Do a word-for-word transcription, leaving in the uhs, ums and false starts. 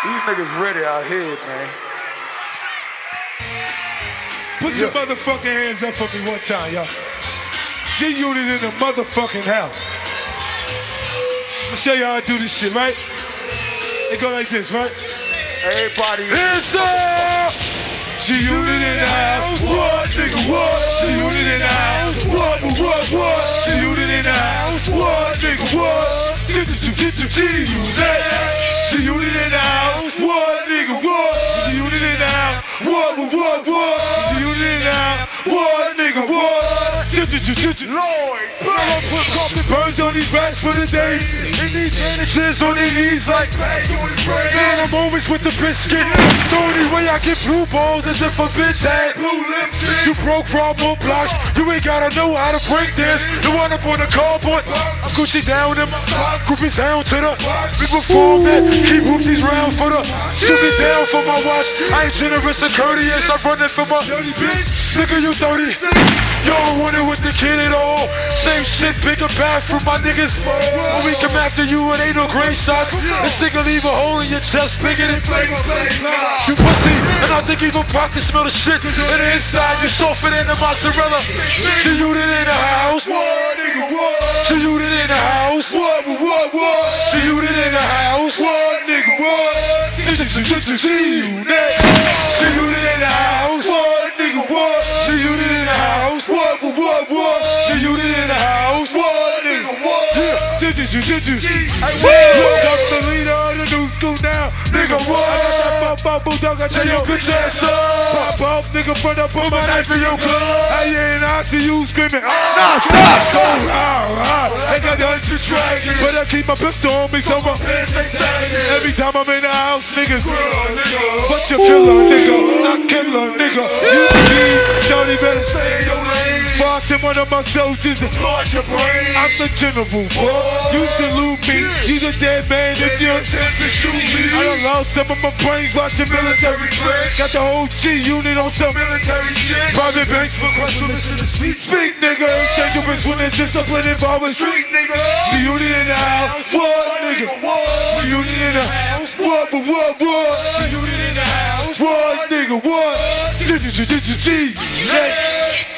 These niggas ready out here, man. Put your yeah. motherfucking hands up for me one time, y'all. G-Unit in the motherfucking house. I'm gonna show you how I do this shit, right? It go like this, right? Everybody. Hands up! G-Unit in the house. What, nigga, what? G-Unit in the house. What, what, what, what? G-Unit in the house. What, nigga, what? G-Unit. G-Unit in the house. What, nigga, what? G-Unit in the house. What, what, what, what? G-Unit in the house. What, nigga, what? Lord, I'ma put carpet birds on these rats for the days. And these managers on their knees like man, I'm always with the biscuit. The only way I get blue balls is if a bitch had blue lipstick. You broke Robo blocks, you ain't gotta know how to break this. You wind up on the cardboard, I'm Gucci down in my socks. Group is down to the we perform that, keep whoop these round for the shoot it down for my watch. I ain't generous and courteous, I'm running for my dirty bitch. Nigga, you thirty. You don't want it with the kid at all. Same shit, bigger bathroom, my niggas. When we come after you, it ain't no great shots. This nigga leave a hole in your chest bigger than Flavor Flav. You pussy, and I think even Pac can smell the shit. And the inside, you softer than the mozzarella. G-Unit in the house. G-Unit in the house. What, what, what? G-Unit in the house. What, nigga, what? G-Unit. G-Unit in the house. What, nigga, what? G-Unit in the house. What, what, what, what? G-Unit in the house. What, nigga, what? Yeah. Woke up the leader of the new school now. Nigga, what? I got that pop pop bulldog, I tell your bitch ass up. Pop off, nigga, front up, put my knife in your club. Hey, yeah, and I see you screaming. Nah, stop! Go rah, rah. I got the hundred dragon, but I keep my pistol on me, so my pants stay sagging. Every time I'm in the house, niggas. But you feel a nigga, I kill a nigga. You see, shorty better stay in your lane. Boss and one of my soldiers that launch your brain. I'm the general, boy. You salute me. You the dead man if you attempt to shoot me. I done lost some of my brains watching military flicks. Got the whole G-Unit on some military shit. Private banks for questions to speak. Speak, nigga. It's dangerous when there's discipline involved with street, nigga. G-Unit in the house. What, nigga? G-Unit in the house. What, what, what, what? G-Unit in the house. What, nigga? What? G-Unit.